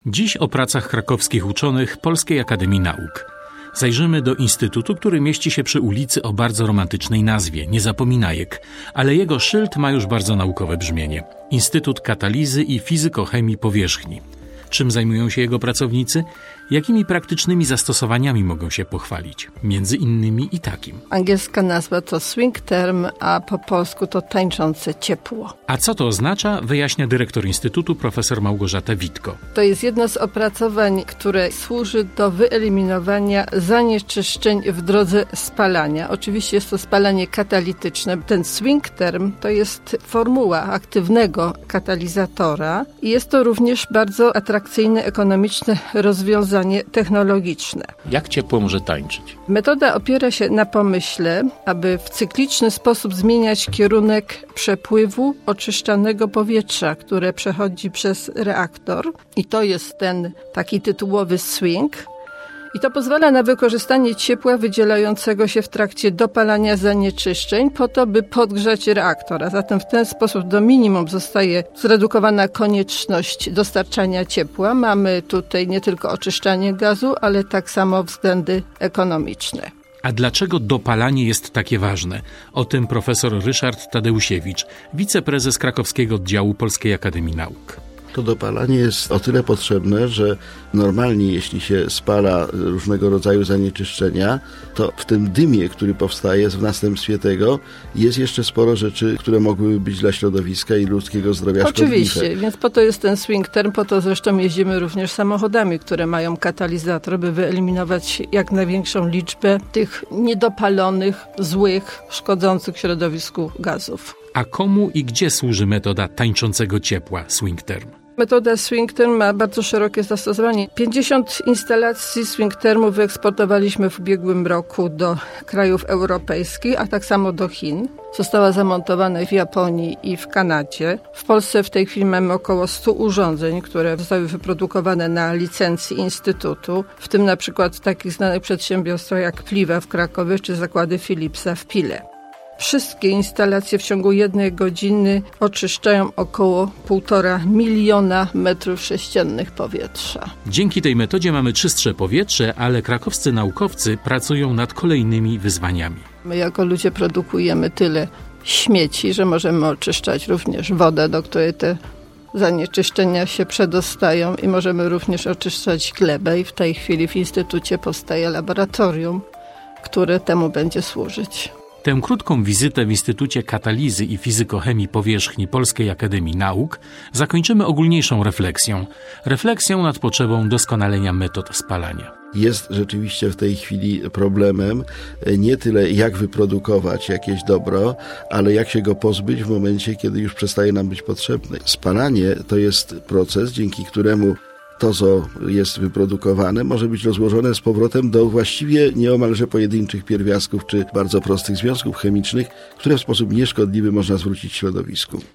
Dziś o pracach krakowskich uczonych Polskiej Akademii Nauk. Zajrzymy do instytutu, który mieści się przy ulicy o bardzo romantycznej nazwie, Niezapominajek, ale jego szyld ma już bardzo naukowe brzmienie. Instytut Katalizy i Fizykochemii Powierzchni. Czym zajmują się jego pracownicy? Jakimi praktycznymi zastosowaniami mogą się pochwalić? Między innymi i takim. Angielska nazwa to swing term, a po polsku to tańczące ciepło. A co to oznacza, wyjaśnia dyrektor Instytutu profesor Małgorzata Witko. To jest jedno z opracowań, które służy do wyeliminowania zanieczyszczeń w drodze spalania. Oczywiście jest to spalanie katalityczne. Ten swing term to jest formuła aktywnego katalizatora i jest to również bardzo atrakcyjne, ekonomiczne rozwiązanie technologiczne. Jak ciepło może tańczyć? Metoda opiera się na pomyśle, aby w cykliczny sposób zmieniać kierunek przepływu oczyszczanego powietrza, które przechodzi przez reaktor. I to jest ten taki tytułowy swing. I to pozwala na wykorzystanie ciepła wydzielającego się w trakcie dopalania zanieczyszczeń po to, by podgrzać reaktor. A zatem w ten sposób do minimum zostaje zredukowana konieczność dostarczania ciepła. Mamy tutaj nie tylko oczyszczanie gazu, ale tak samo względy ekonomiczne. A dlaczego dopalanie jest takie ważne? O tym profesor Ryszard Tadeusiewicz, wiceprezes krakowskiego oddziału Polskiej Akademii Nauk. To dopalanie jest o tyle potrzebne, że normalnie jeśli się spala różnego rodzaju zanieczyszczenia, to w tym dymie, który powstaje w następstwie tego, jest jeszcze sporo rzeczy, które mogłyby być dla środowiska i ludzkiego zdrowia szkodliwe. Oczywiście, więc po to jest ten swing term, po to zresztą jeździmy również samochodami, które mają katalizator, by wyeliminować jak największą liczbę tych niedopalonych, złych, szkodzących środowisku gazów. A komu i gdzie służy metoda tańczącego ciepła swing term? Metoda swing term ma bardzo szerokie zastosowanie. 50 instalacji swing termu wyeksportowaliśmy w ubiegłym roku do krajów europejskich, a tak samo do Chin. Została zamontowana w Japonii i w Kanadzie. W Polsce w tej chwili mamy około 100 urządzeń, które zostały wyprodukowane na licencji Instytutu, w tym na przykład w takich znanych przedsiębiorstwach jak Pliwa w Krakowie czy zakłady Philipsa w Pile. Wszystkie instalacje w ciągu 1 godziny oczyszczają około 1,5 miliona metrów sześciennych powietrza. Dzięki tej metodzie mamy czystsze powietrze, ale krakowscy naukowcy pracują nad kolejnymi wyzwaniami. My jako ludzie produkujemy tyle śmieci, że możemy oczyszczać również wodę, do której te zanieczyszczenia się przedostają, i możemy również oczyszczać glebę, i w tej chwili w Instytucie powstaje laboratorium, które temu będzie służyć. Tę krótką wizytę w Instytucie Katalizy i Fizykochemii Powierzchni Polskiej Akademii Nauk zakończymy ogólniejszą refleksją. Refleksją nad potrzebą doskonalenia metod spalania. Jest rzeczywiście w tej chwili problemem nie tyle jak wyprodukować jakieś dobro, ale jak się go pozbyć w momencie, kiedy już przestaje nam być potrzebne. Spalanie to jest proces, dzięki któremu to, co jest wyprodukowane, może być rozłożone z powrotem do właściwie nieomalże pojedynczych pierwiastków czy bardzo prostych związków chemicznych, które w sposób nieszkodliwy można zwrócić środowisku.